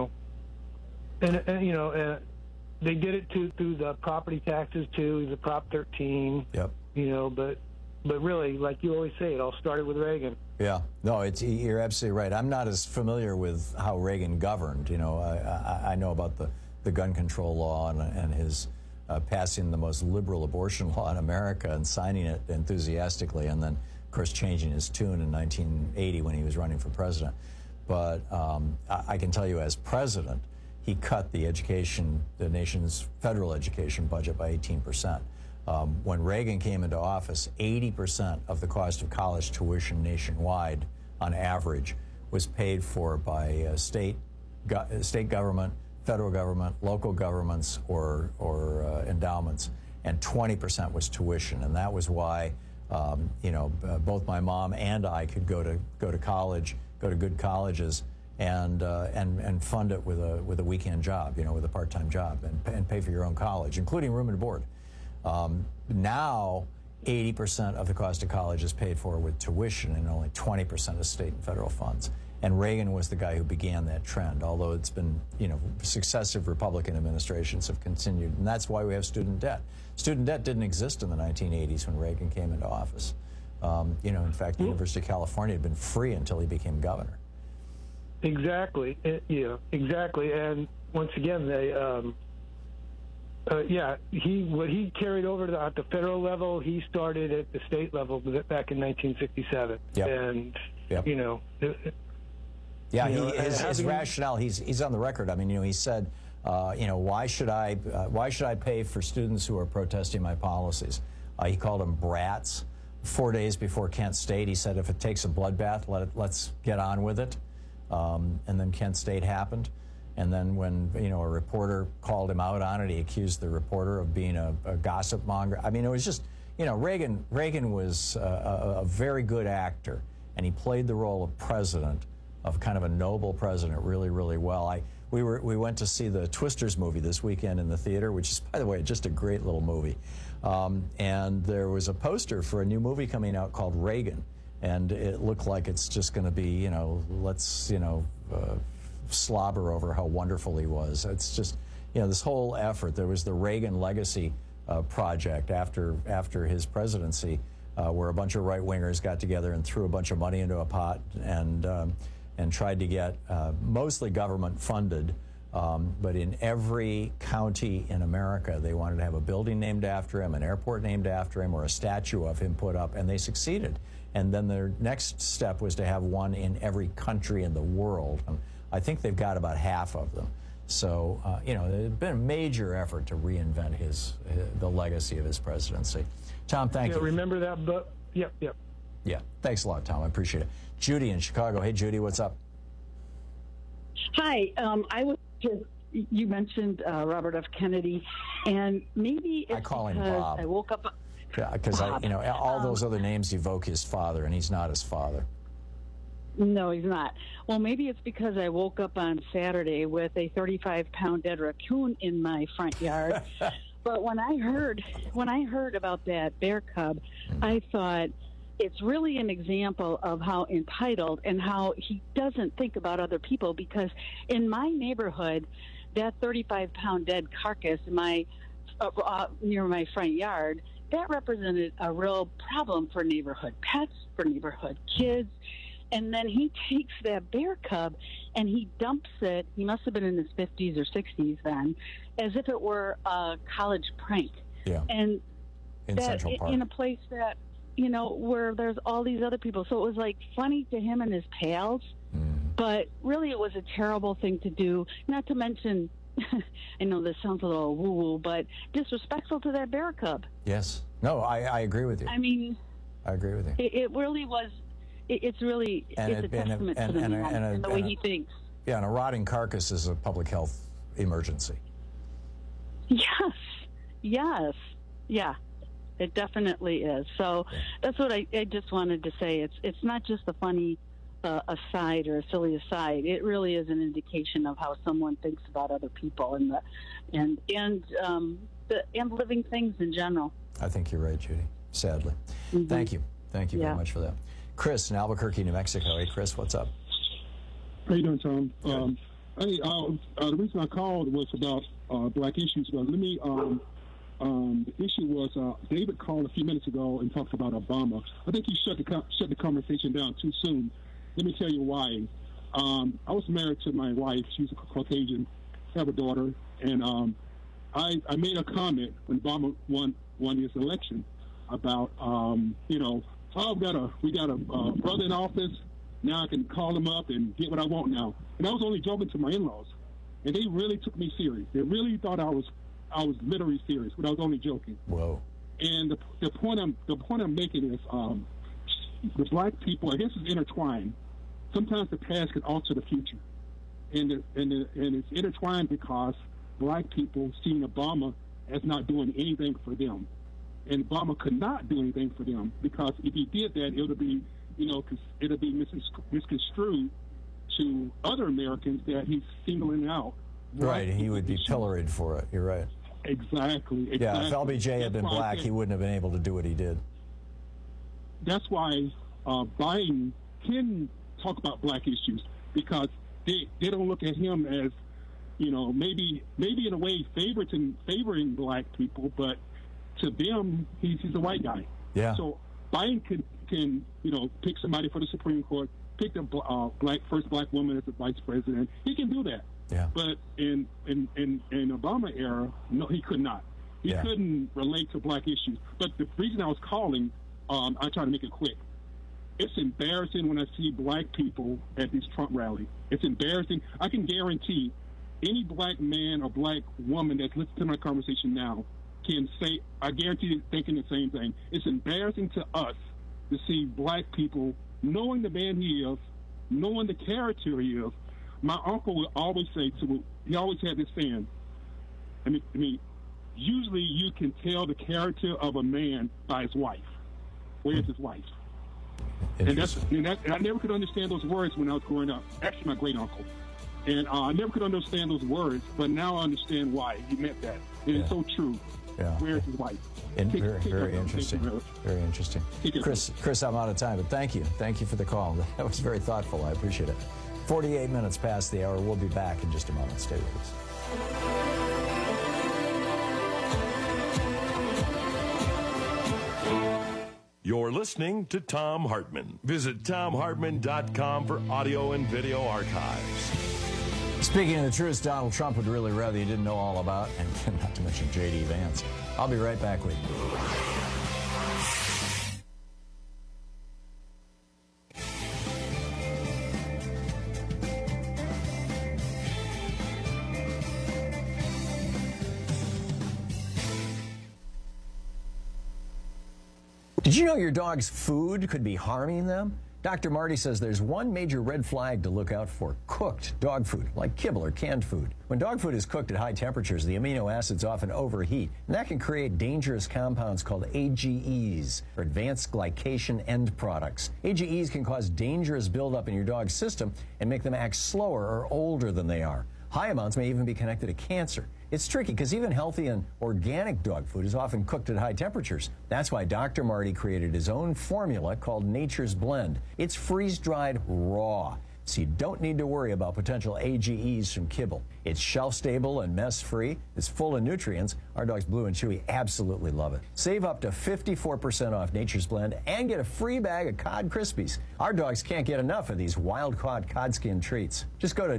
they did it through the property taxes too, the Prop 13. Yep. But really, like you always say, it all started with Reagan. Yeah, no, you're absolutely right. I'm not as familiar with how Reagan governed. I know about the gun control law and his passing the most liberal abortion law in America and signing it enthusiastically, and then, of course, changing his tune in 1980 when he was running for president. But I can tell you, as president, he cut the nation's federal education budget by 18%. When Reagan came into office, 80% of the cost of college tuition nationwide, on average, was paid for by state government, federal government, local governments, or endowments, and 20% was tuition. And that was why, both my mom and I could go to college, go to good colleges, and fund it with a weekend job, with a part-time job, and pay for your own college, including room and board. Now, 80% of the cost of college is paid for with tuition, and only 20% is state and federal funds. And Reagan was the guy who began that trend, although it's been, successive Republican administrations have continued. And that's why we have student debt. Student debt didn't exist in the 1980s when Reagan came into office. In fact, the University of California had been free until he became governor. Exactly. Exactly. And once again, they... what he carried over at the federal level, he started at the state level back in 1967. Yep. And, yep. His rationale, he's on the record. I mean, he said, why should I pay for students who are protesting my policies? He called them brats. 4 days before Kent State, he said, if it takes a bloodbath, let's get on with it. And then Kent State happened. And then when, a reporter called him out on it, he accused the reporter of being a gossip monger. I mean, it was just, Reagan was a very good actor, and he played the role of president, of kind of a noble president, really, really well. We went to see the Twisters movie this weekend in the theater, which is, by the way, just a great little movie. And there was a poster for a new movie coming out called Reagan, and it looked like it's just going to be, let's, slobber over how wonderful he was. It's just, this whole effort. There was the Reagan Legacy project after his presidency, where a bunch of right-wingers got together and threw a bunch of money into a pot and and tried to get mostly government funded, but in every county in America, they wanted to have a building named after him, an airport named after him, or a statue of him put up, and they succeeded. And then their next step was to have one in every country in the world. I think they've got about half of them. So, there's been a major effort to reinvent the legacy of his presidency. Tom, thank you. Remember that book? Yep. Yeah, thanks a lot, Tom. I appreciate it. Judy in Chicago. Hey, Judy, what's up? Hi. I was just, you mentioned Robert F. Kennedy, and maybe it's I call him because Bob. I woke up. Because all those other names evoke his father, and he's not his father. No, he's not. Well, maybe it's because I woke up on Saturday with a 35-pound dead raccoon in my front yard. But when I heard about that bear cub, I thought it's really an example of how entitled and how he doesn't think about other people. Because in my neighborhood, that 35-pound dead carcass near my front yard, that represented a real problem for neighborhood pets, for neighborhood kids. And then he takes that bear cub and he dumps it, he must have been in his 50s or 60s then, as if it were a college prank. Yeah. And in Central Park. In a place that, where there's all these other people. So it was like funny to him and his pals, but really it was a terrible thing to do, not to mention, I know this sounds a little woo-woo, but disrespectful to that bear cub. Yes. No, I agree with you. I mean, I agree with you. It really was. It's really it's a testament to the man and the way he thinks. Yeah, and a rotting carcass is a public health emergency. Yes, yeah, it definitely is. So that's what I just wanted to say. It's not just a funny aside or a silly aside. It really is an indication of how someone thinks about other people and living things in general. I think you're right, Judy. Sadly, Thank you very much for that. Chris in Albuquerque, New Mexico. Hey, Chris, what's up? How you doing, Tom? The reason I called was about black issues. But let me. The issue was David called a few minutes ago and talked about Obama. I think he shut the conversation down too soon. Let me tell you why. I was married to my wife. She's a Caucasian. I have a daughter, and I made a comment when Obama won his election about we got a brother in office. Now I can call him up and get what I want now. And I was only joking to my in-laws, and they really took me serious. They really thought I was literally serious, but I was only joking. Whoa! And the point I'm making is the black people. I guess it's intertwined. Sometimes the past can alter the future, and it's intertwined because black people seeing Obama as not doing anything for them. And Obama could not do anything for them because if he did that, it would be, it'll be misconstrued to other Americans that he's singling out. Right, he would be pilloried for it. You're right. Exactly. Yeah, if LBJ had been black, he wouldn't have been able to do what he did. That's why Biden can talk about black issues because they don't look at him as, maybe in a way favoring black people, but to them, he's a white guy. Yeah. So Biden can pick somebody for the Supreme Court, pick the first black woman as the vice president. He can do that. Yeah. But in Obama era, no, he could not. He couldn't relate to black issues. But the reason I was calling, I try to make it quick. It's embarrassing when I see black people at these Trump rallies. It's embarrassing. I can guarantee any black man or black woman that's listening to my conversation now can say, I guarantee you thinking the same thing. It's embarrassing to us to see black people knowing the man he is, knowing the character he is. My uncle would always say he always had this saying, I mean, usually you can tell the character of a man by his wife. Where's his wife? And I never could understand those words when I was growing up. Actually, my great uncle. And I never could understand those words, but now I understand why he meant that. And it's so true. Yeah. Where's his wife? And very interesting. Very interesting. Chris, I'm out of time, but thank you. Thank you for the call. That was very thoughtful. I appreciate it. 48 minutes past the hour. We'll be back in just a moment. Stay with us. You're listening to Thom Hartmann. Visit ThomHartmann.com for audio and video archives. Speaking of the truth, Donald Trump would really rather you didn't know all about, and not to mention J.D. Vance. I'll be right back with you. Did you know your dog's food could be harming them? Dr. Marty says there's one major red flag to look out for: cooked dog food, like kibble or canned food. When dog food is cooked at high temperatures, the amino acids often overheat, and that can create dangerous compounds called AGEs, or advanced glycation end products. AGEs can cause dangerous buildup in your dog's system and make them act slower or older than they are. High amounts may even be connected to cancer. It's tricky because even healthy and organic dog food is often cooked at high temperatures. That's why Dr. Marty created his own formula called Nature's Blend. It's freeze-dried raw, so you don't need to worry about potential AGEs from kibble. It's shelf-stable and mess-free. It's full of nutrients. Our dogs Blue and Chewy absolutely love it. Save up to 54% off Nature's Blend and get a free bag of Cod Krispies. Our dogs can't get enough of these wild-caught cod skin treats. Just go to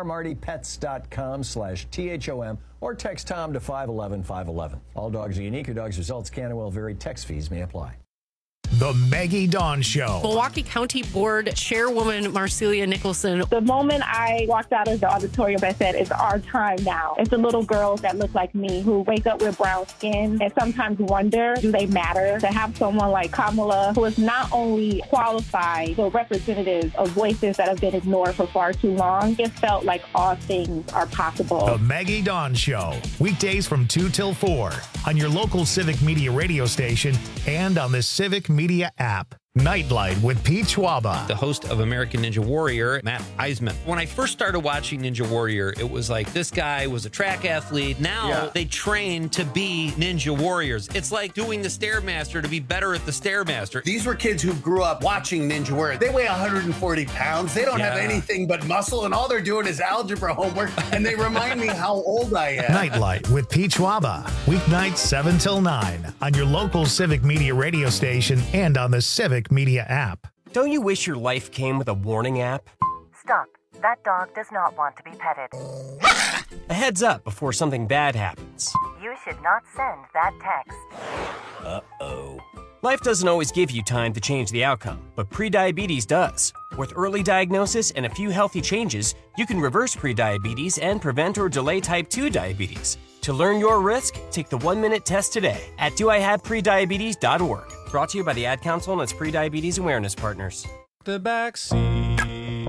drmartypets.com/THOM or text Tom to 511-511. All dogs are unique. Your dog's results can and will vary. Text fees may apply. The Maggie Dawn Show. Milwaukee County Board Chairwoman Marcelia Nicholson. The moment I walked out of the auditorium, I said, it's our time now. It's the little girls that look like me who wake up with brown skin and sometimes wonder, do they matter? To have someone like Kamala, who is not only qualified, but representative of voices that have been ignored for far too long, it felt like all things are possible. The Maggie Dawn Show. Weekdays from 2 till 4 on your local Civic Media radio station and on the Civic Media app. Nightlight with Pete Schwaba. The host of American Ninja Warrior, Matt Eisman. When I first started watching Ninja Warrior, it was like this guy was a track athlete. Now they train to be Ninja Warriors. It's like doing the Stairmaster to be better at the Stairmaster. These were kids who grew up watching Ninja Warrior. They weigh 140 pounds. They don't have anything but muscle, and all they're doing is algebra homework, and they remind me how old I am. Nightlight with Pete Schwaba. Weeknights 7 till 9 on your local Civic Media radio station and on the Civic Media app. Don't you wish your life came with a warning app? Stop. That dog does not want to be petted. A heads up before something bad happens. You should not send that text. Uh-oh. Life doesn't always give you time to change the outcome, but prediabetes does. With early diagnosis and a few healthy changes, you can reverse prediabetes and prevent or delay type 2 diabetes. To learn your risk, take the 1-minute test today at doihaveprediabetes.org. Brought to you by the Ad Council and its prediabetes awareness partners. The back seat.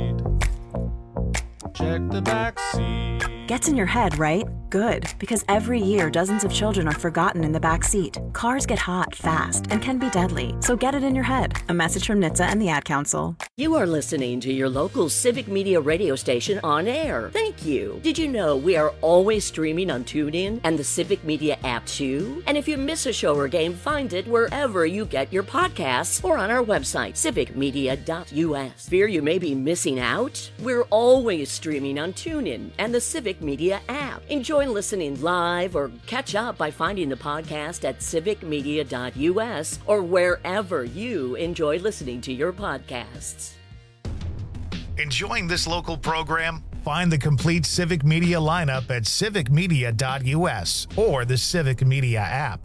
Check the back seat. Gets in your head, right? Good, because every year dozens of children are forgotten in the back seat. Cars get hot fast and can be deadly, so get it in your head. A message from NHTSA and the Ad Council. You are listening to your local Civic Media radio station on air. Thank you. Did you know we are always streaming on TuneIn and the Civic Media app too? And if you miss a show or game, find it wherever you get your podcasts or on our website, civicmedia.us. Fear you may be missing out? We're always streaming on TuneIn and the Civic Media app. Enjoy listening live or catch up by finding the podcast at civicmedia.us or wherever you enjoy listening to your podcasts. Enjoying this local program? Find the complete Civic Media lineup at civicmedia.us or the Civic Media app.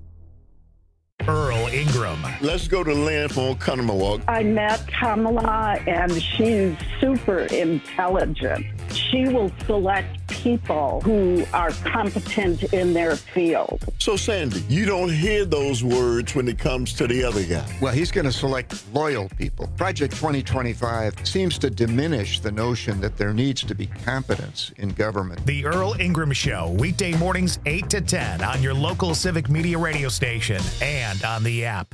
Earl Ingram. Let's go to Lynn from Oconomowoc. I met Kamala, and she's super intelligent. She will select people who are competent in their field. So, Sandy, you don't hear those words when it comes to the other guy. Well, he's going to select loyal people. Project 2025 seems to diminish the notion that there needs to be competence in government. The Earl Ingram Show, weekday mornings 8 to 10 on your local Civic Media radio station and on the app.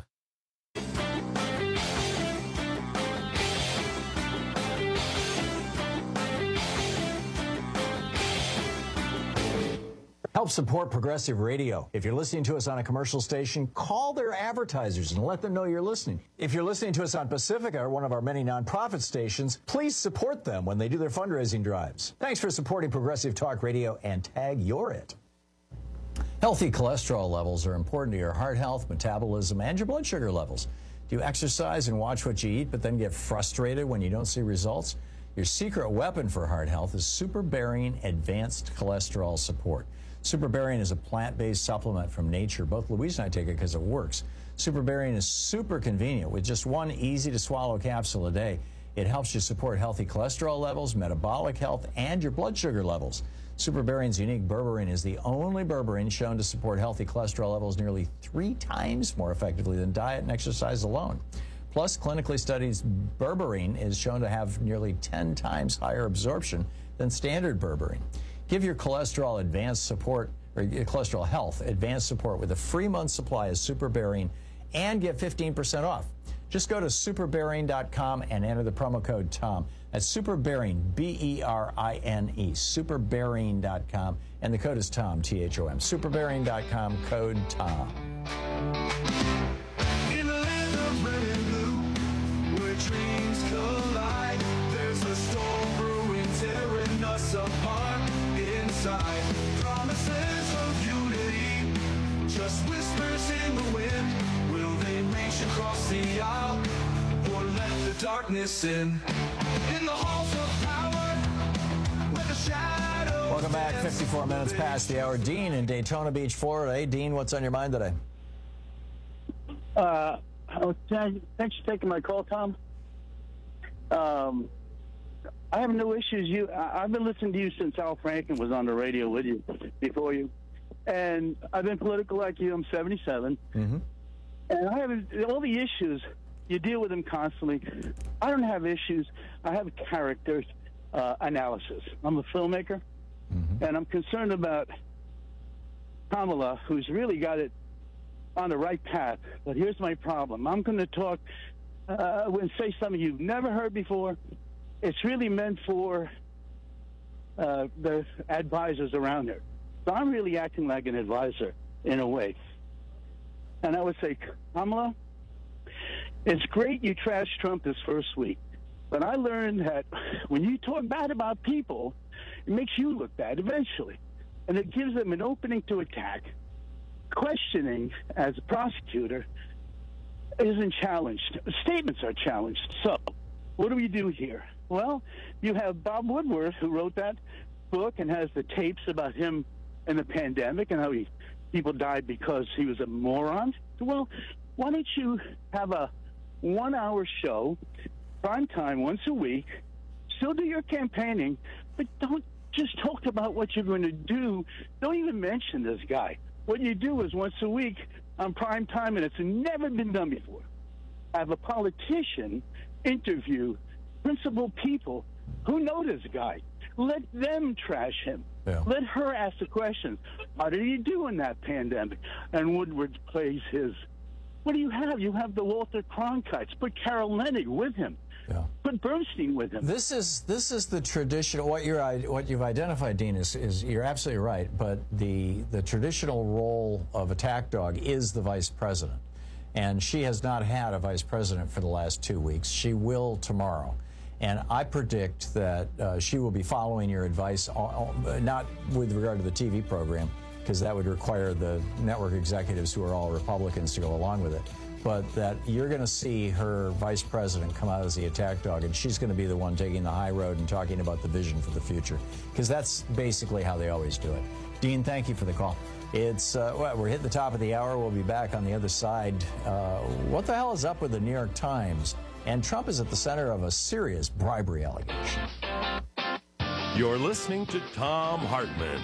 Help support Progressive Radio. If you're listening to us on a commercial station, call their advertisers and let them know you're listening. If you're listening to us on Pacifica, or one of our many nonprofit stations, please support them when they do their fundraising drives. Thanks for supporting Progressive Talk Radio, and tag you're it. Healthy cholesterol levels are important to your heart health, metabolism, and your blood sugar levels. Do you exercise and watch what you eat, but then get frustrated when you don't see results? Your secret weapon for heart health is SuperBarian Advanced Cholesterol Support. SuperBarian is a plant-based supplement from nature. Both Louise and I take it because it works. SuperBarian is super convenient. With just one easy-to-swallow capsule a day, it helps you support healthy cholesterol levels, metabolic health, and your blood sugar levels. SuperBarian's unique berberine is the only berberine shown to support healthy cholesterol levels nearly 3 times more effectively than diet and exercise alone. Plus, clinically studied berberine is shown to have nearly 10 times higher absorption than standard berberine. Give your cholesterol advanced support, or your cholesterol health advanced support with a free month supply of SuperBarian and get 15% off. Just go to superbarian.com and enter the promo code TOM. That's SuperBarian, B-E-R-I-N-E, superbarian.com, and the code is TOM, T-H-O-M. Superbarian.com, code TOM. In a land of red and blue, where dreams collide, there's a storm brewing, tearing us apart inside. Promises of unity, just whispers in the wind. Will they reach across the aisle, or let the darkness in? In the halls of power, where the shadows. Welcome back. 54 minutes past the hour. Dean in Daytona Beach, Florida. Hey, Dean, what's on your mind today? Thanks for taking my call, Tom. I have no issues. I've been listening to you since Al Franken was on the radio with you, before you. And I've been political like you. I'm 77. Mm-hmm. And I have all the issues. You deal with them constantly. I don't have issues. I have character analysis. I'm a filmmaker, and I'm concerned about Kamala, who's really got it on the right path. But here's my problem. I'm going to talk and say something you've never heard before. It's really meant for the advisors around her. So I'm really acting like an advisor in a way. And I would say, Kamala, it's great you trashed Trump this first week, but I learned that when you talk bad about people, it makes you look bad eventually. And it gives them an opening to attack. Questioning, as a prosecutor, isn't challenged. Statements are challenged. So what do we do here? Well, you have Bob Woodward, who wrote that book and has the tapes about him and the pandemic and how people died because he was a moron. Well, why don't you have a 1-hour show, prime time, once a week, still do your campaigning, but don't just talk about what you're going to do. Don't even mention this guy. What you do is once a week on prime time, and it's never been done before, have a politician interview principal people who know this guy. Let them trash him. Yeah. Let her ask the questions. How did he do in that pandemic? And Woodward plays his. What do you have? You have the Walter Cronkites. Put Carol Leonnig with him. Yeah. Put Bernstein with him. This is the traditional. What you've identified, Dean, is you're absolutely right. But the traditional role of attack dog is the vice president, and she has not had a vice president for the last 2 weeks. She will tomorrow. And I predict that she will be following your advice, not with regard to the TV program, because that would require the network executives who are all Republicans to go along with it, but that you're going to see her vice president come out as the attack dog, and she's going to be the one taking the high road and talking about the vision for the future, because that's basically how they always do it. Dean, thank you for the call. It's we're hitting the top of the hour. We'll be back on the other side. What the hell is up with the New York Times? And Trump is at the center of a serious bribery allegation. You're listening to Thom Hartmann.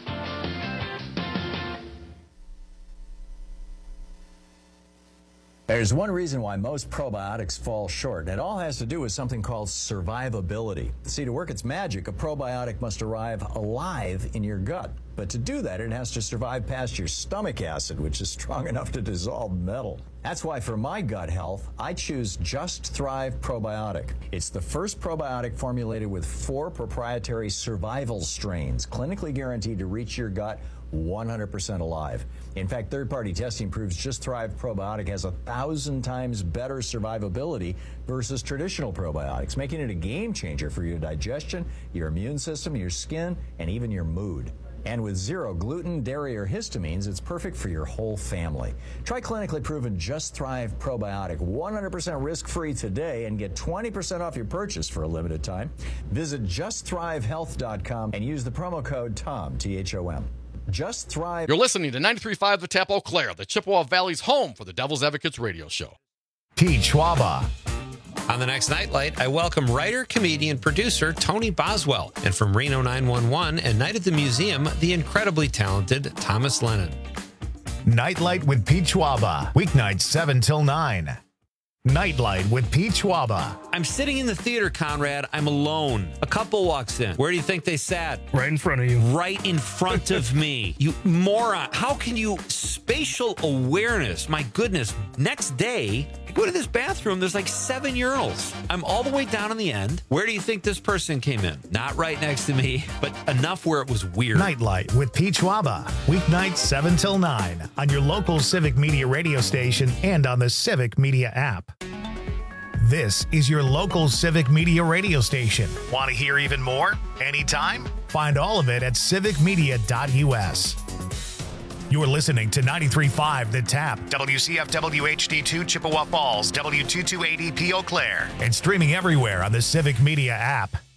There's one reason why most probiotics fall short, and it all has to do with something called survivability. See, to work its magic, a probiotic must arrive alive in your gut. But to do that, it has to survive past your stomach acid, which is strong enough to dissolve metal. That's why for my gut health, I choose Just Thrive Probiotic. It's the first probiotic formulated with 4 proprietary survival strains, clinically guaranteed to reach your gut 100% alive. In fact, third-party testing proves Just Thrive Probiotic has 1,000 times better survivability versus traditional probiotics, making it a game changer for your digestion, your immune system, your skin, and even your mood. And with zero gluten, dairy, or histamines, it's perfect for your whole family. Try clinically proven Just Thrive Probiotic, 100% risk-free today, and get 20% off your purchase for a limited time. Visit JustThriveHealth.com and use the promo code TOM, T-H-O-M. Just Thrive. You're listening to 93.5 The Tap Eau Claire, the Chippewa Valley's home for the Devil's Advocates radio show. Pete Schwaba. On the next Nightlight, I welcome writer, comedian, producer Tony Boswell, and from Reno 911 and Night at the Museum, the incredibly talented Thomas Lennon. Nightlight with Pete Schwaba, weeknights 7 till 9. Nightlight with Pete Schwaba. I'm sitting in the theater, Conrad. I'm alone. A couple walks in. Where do you think they sat? Right in front of you. Right in front of me. You moron. How can you... Spatial awareness. My goodness. Next day, I go to this bathroom. There's like 7 urinals. I'm all the way down in the end. Where do you think this person came in? Not right next to me, but enough where it was weird. Nightlight with Pete Schwaba, weeknights 7 till 9 on your local Civic Media radio station and on the Civic Media app. This is your local Civic Media radio station. Want to hear even more? Anytime? Find all of it at civicmedia.us. You're listening to 93.5 The Tap, WCFW HD2 Chippewa Falls, W228EP Eau Claire, and streaming everywhere on the Civic Media app.